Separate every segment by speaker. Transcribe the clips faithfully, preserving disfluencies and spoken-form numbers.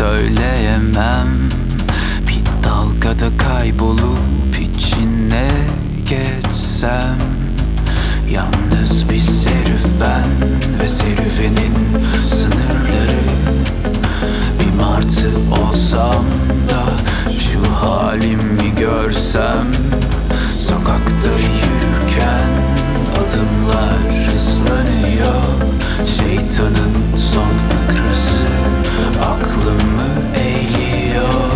Speaker 1: söyleyemem. Bir dalgada kaybolup içine geçsem. Yalnız bir serüven ve serüvenin sınırları. Bir martı olsam da şu halimi görsem. Sokakta yürürken adımlar hızlanıyor. Şeytanın son fıkrası aklımı eğliyor.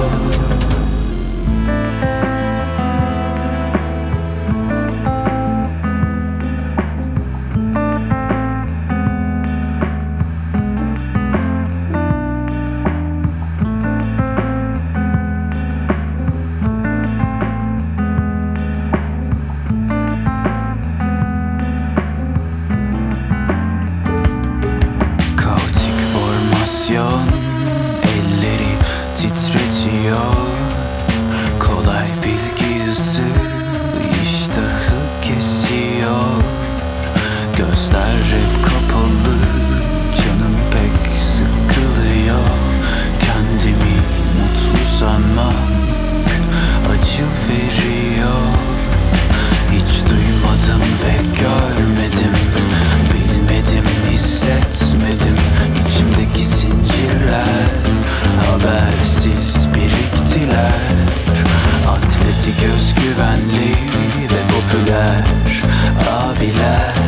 Speaker 1: Elleri titretiyor. Kolay bilgi ısığı iştahı kesiyor. Gözler hep kapalı, canım pek sıkılıyor. Kendimi mutlu sanmak acı veriyor. Hiç duymadım ve görmedim, bilmedim, hissetmedim. İçimdeki zincirler habersiz biriktiler. Atletik, özgüvenli ve popüler abiler.